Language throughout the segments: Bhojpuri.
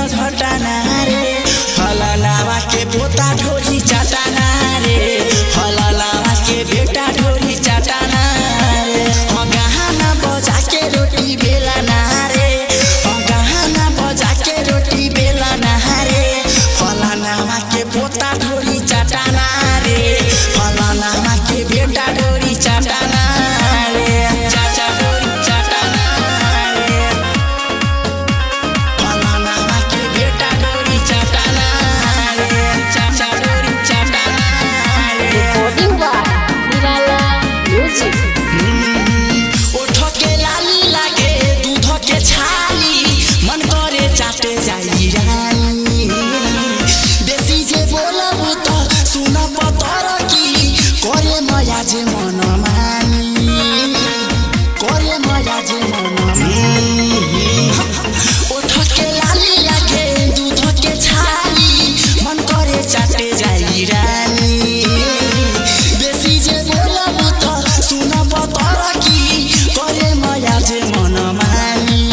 घटना रे फलानावा के पोता ढोरी चाटाना रे फलानावा के बेटा ढोरी चाटाना रे गहना बजा के रोटी बेलाना रे गहना बजा के रोटी बेलाना रे फलानावा के पोता ढोरी चाटाना रे फलानावा के बेटा ढोरी चाटाना रे चाचा ढोरी चाटाना रे फलानावा के बेटा ढोरी चाटाना रे चाचा ढोरी चाटाना रे Recording by Nirala Music. ओठ के लाली लागे दूध के छाली मन करे चाटे जाई रानी देसी जे बोलबू त सुन पतर की करे मया जे मन मानी करे मया जे मन मानी ओठ के लाली लागे दूध के छाली मन करे चाटे जाई रानी देसी जे बोलबू त सुन पतर की करे मया जे मन मानी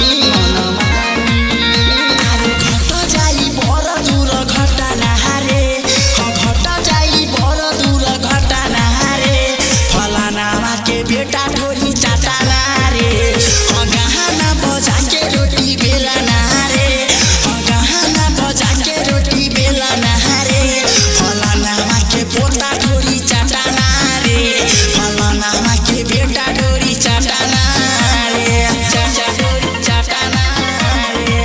अरे घट जाई बर दूर घटना रे घट जाई बर दूर घटना रे फलानावा के बेटा ढोरी चाटाना रे गहना बजा के रोटी बेलाना रे गहना बजा के रोटी बेलाना रे फलानावा के पोता ढोरी चाटाना रे फलानावा के बेटा ढोरी चाटाना रे चाचा ढोरी चाटाना रे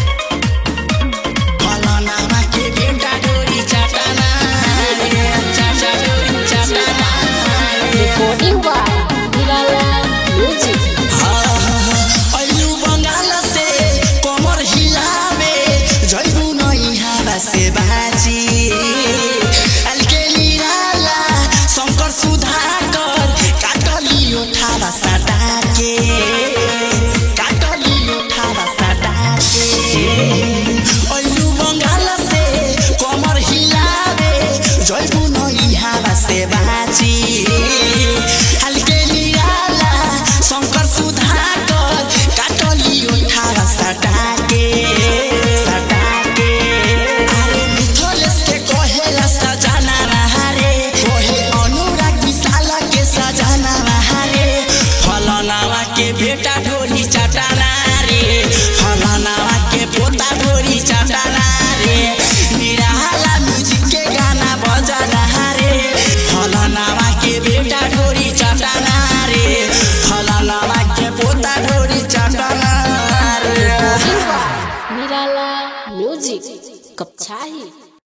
फलानावा के बेटा ढोरी चाटाना रे चाचा ढोरी चाटाना रे Recording by Nirala Music. अइलू बंगाल से कमर हिलावे जइबू नहीं हवा से बाजी अलके निराला शंकर सुधाकर काटली उठावा सटा के काटली उठावा सटा के अइलू बंगाल से कमर हिलावे जइबू नहीं हवा से बाजी अलके निराला शंकर सुधाकर काटली उठावा सटा के अरे मिथलेश के कहेला सजाना रे कोहे अनुराग विशाल के सजाना रे फलानावा के बेटा ढोरी चाटाना रे फलानावा के पोता ढोरी चाटाना रे निराला म्यूजिक के गाना बजाना रे फलानावा के बेटा ढोरी चाटाना रे फलानावा के पोता ढोरी चाटाना रे Recording by Nirala Music. Kapchahi.